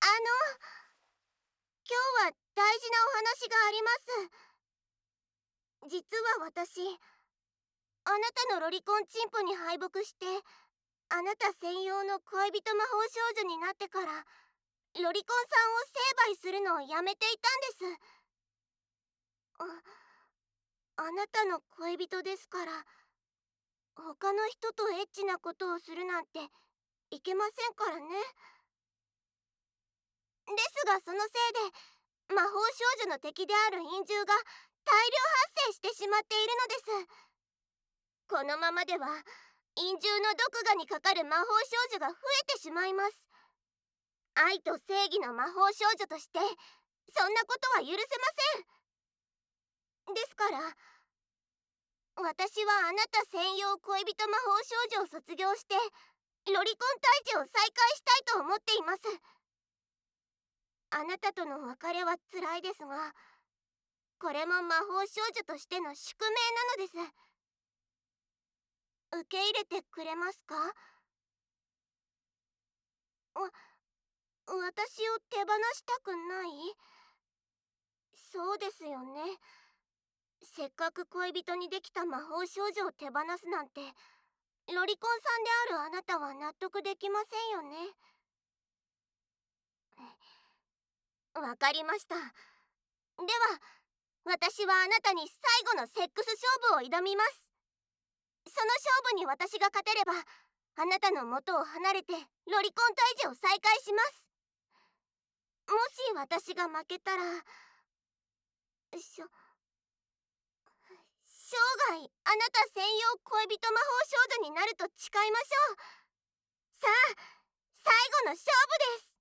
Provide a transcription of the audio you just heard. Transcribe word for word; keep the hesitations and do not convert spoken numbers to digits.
あの、今日は大事なお話があります。実は私、あなたのロリコンチンポに敗北して、あなた専用の恋人魔法少女になってから、ロリコンさんを成敗するのをやめていたんです。あ、あなたの恋人ですから、他の人とエッチなことをするなんていけませんからね。ですがそのせいで、魔法少女の敵である陰獣が大量発生してしまっているのです。このままでは陰獣の毒牙にかかる魔法少女が増えてしまいます。愛と正義の魔法少女としてそんなことは許せません。ですから私はあなた専用恋人魔法少女を卒業してロリコン退治を再開したいと思っています。あなたとの別れは辛いですが、これも魔法少女としての宿命なのです。受け入れてくれますか？わ、私を手放したくない？そうですよね。せっかく恋人にできた魔法少女を手放すなんて、ロリコンさんであるあなたは納得できませんよね。わかりました。では、私はあなたに最後のセックス勝負を挑みます。その勝負に私が勝てれば、あなたの元を離れてロリコン退治を再開します。もし私が負けたら、しょ、生涯あなた専用恋人魔法少女になると誓いましょう。さあ、最後の勝負です。